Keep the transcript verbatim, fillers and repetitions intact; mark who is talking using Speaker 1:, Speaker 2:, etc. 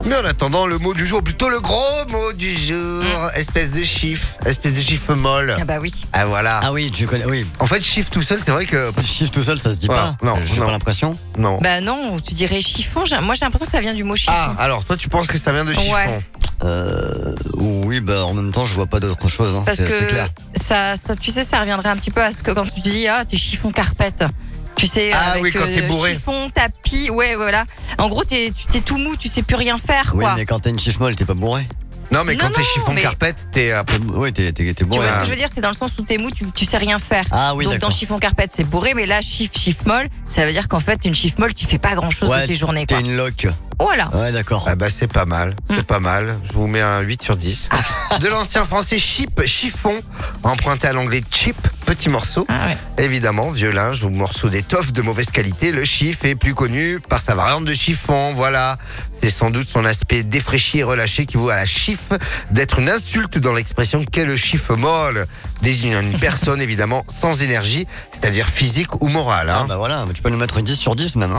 Speaker 1: Mais en attendant, le mot du jour, plutôt le gros mot du jour, mmh. espèce de chiffre, espèce de chiffre molle.
Speaker 2: Ah bah oui.
Speaker 1: Ah voilà.
Speaker 3: Ah oui, tu connais, oui.
Speaker 1: En fait, chiffre tout seul, c'est vrai que...
Speaker 3: Chiffre tout seul, ça se dit
Speaker 1: Ouais,
Speaker 3: pas.
Speaker 1: non,
Speaker 3: J'ai
Speaker 1: non.
Speaker 3: pas l'impression.
Speaker 1: Non.
Speaker 2: Bah non, tu dirais chiffon. J'ai- Moi j'ai l'impression que ça vient du mot chiffon.
Speaker 1: Ah, alors toi, tu penses que ça vient de chiffon?
Speaker 2: Ouais.
Speaker 3: Euh, oui, bah en même temps, je vois pas d'autre chose. Hein.
Speaker 2: Parce
Speaker 3: C'est c'est
Speaker 2: que
Speaker 3: clair.
Speaker 2: ça, ça, tu sais, ça reviendrait un petit peu à ce que quand tu dis ah t'es chiffon carpette. Tu sais,
Speaker 1: Ah
Speaker 2: avec
Speaker 1: oui, quand t'es bourré.
Speaker 2: chiffon, tapis, ouais, voilà. En gros, t'es, tu t'es tout mou, tu sais plus rien faire,
Speaker 3: Oui,
Speaker 2: quoi.
Speaker 3: mais quand t'as une chiffre molle, t'es pas bourré.
Speaker 1: Non, mais
Speaker 2: Non,
Speaker 1: quand t'es
Speaker 2: non,
Speaker 1: chiffon
Speaker 2: mais-
Speaker 1: carpette, t'es... euh,
Speaker 3: T'es- Oui, t'es t'es- t'es
Speaker 2: Tu
Speaker 3: bourré.
Speaker 2: vois ce
Speaker 3: hein.
Speaker 2: que je veux dire, c'est dans le sens où t'es mou, tu, tu sais rien faire.
Speaker 3: Ah oui,
Speaker 2: Donc dans
Speaker 3: d'accord.
Speaker 2: chiffon carpette, c'est bourré, mais là, chiffre, chiffre molle, ça veut dire qu'en fait, une chiffre molle, tu fais pas grand chose
Speaker 3: Ouais,
Speaker 2: de tes journées,
Speaker 3: T'es
Speaker 2: quoi.
Speaker 3: une loque.
Speaker 2: Voilà.
Speaker 3: Ouais, d'accord.
Speaker 1: Ah bah c'est pas mal, c'est
Speaker 2: Mm.
Speaker 1: pas mal. Je vous mets un huit sur dix. De l'ancien français chip, chiffon, emprunté à l'anglais chip, petit morceau.
Speaker 2: Ah ouais.
Speaker 1: Évidemment, vieux linge ou morceau d'étoffe de mauvaise qualité, le chiffre est plus connu par sa variante de chiffon, voilà. C'est sans doute son aspect défraîchi et relâché qui vaut à la chiffre d'être une insulte dans l'expression qu'est le chiffre molle, désignant une personne évidemment sans énergie, c'est-à-dire physique ou morale.
Speaker 3: Ah
Speaker 1: Hein.
Speaker 3: bah voilà, tu peux nous mettre dix sur dix même. Hein.